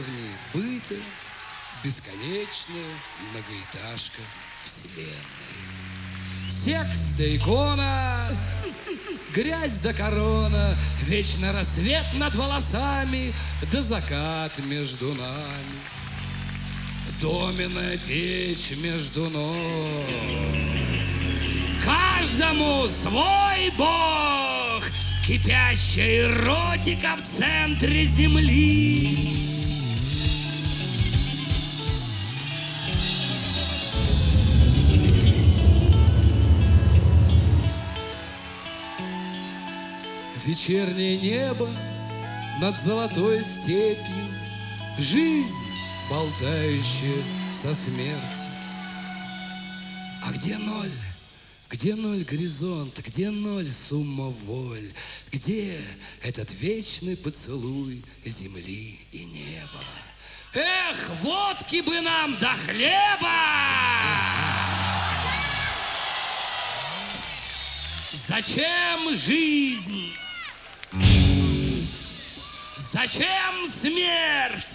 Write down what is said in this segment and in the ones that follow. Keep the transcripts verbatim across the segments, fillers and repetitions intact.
уровне быта бесконечная многоэтажка вселенной. Секс да икона, грязь да корона, вечно рассвет над волосами, да закат между нами. Домина печь между ног. Каждому свой бог, кипящая эротика в центре земли. Вечернее небо над золотой степью, жизнь, болтающая со смертью. А где ноль? Где ноль горизонт? Где ноль сумма воль? Где этот вечный поцелуй земли и неба? Эх, водки бы нам до хлеба! Зачем жизнь? Зачем смерть?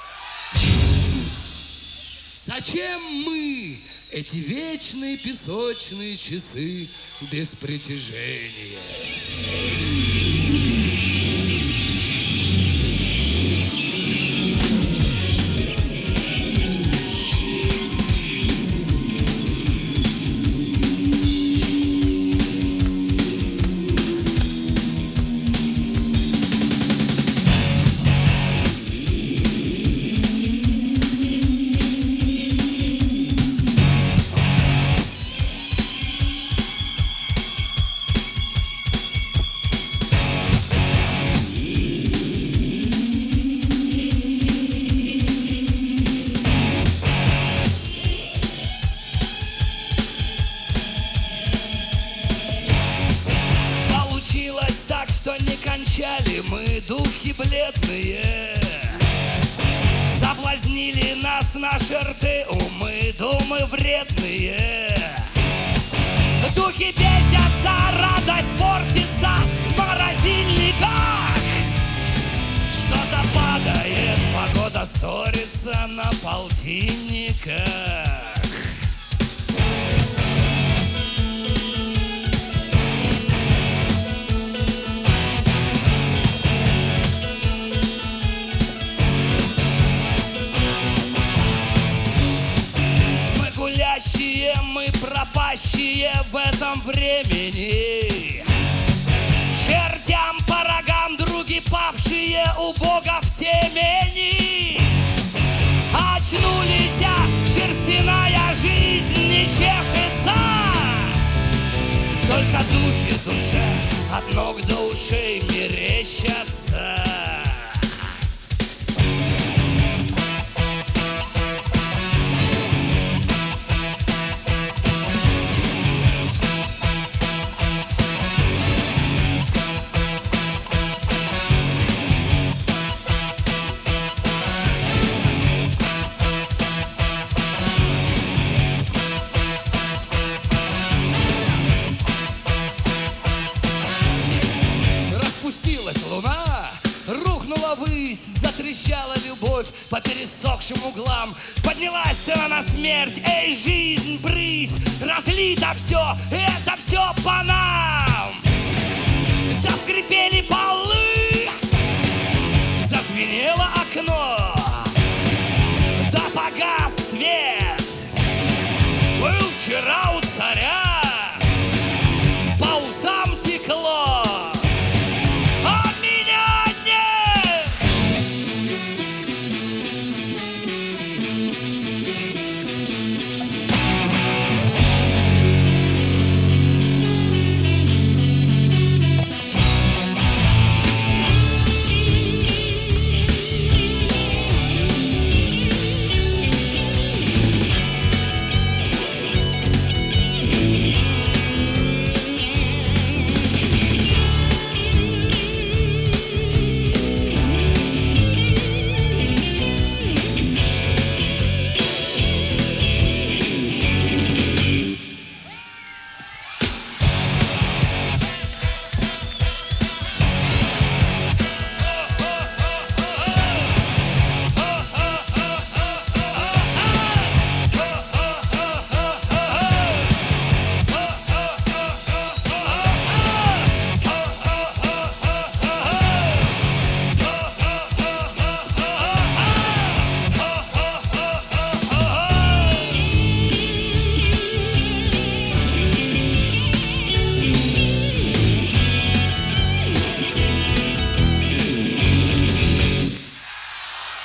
Зачем мы, эти вечные песочные часы без притяжения? Мы духи бледные, соблазнили нас наши рты, умы, думы вредные. Духи бесятся, радость портится в морозильниках. Что-то падает, погода ссорится на полтинниках. Мы пропащие в этом времени, чертям по рогам други павшие у Бога в темени. Очнулись, шерстяная жизнь не чешется, только духи душе от ног до ушей мерещатся. Затрещала любовь по пересохшим углам, поднялась цена на смерть. Эй, жизнь, брысь, разлито все, это все по нам. Заскрипели полы, зазвенело окно.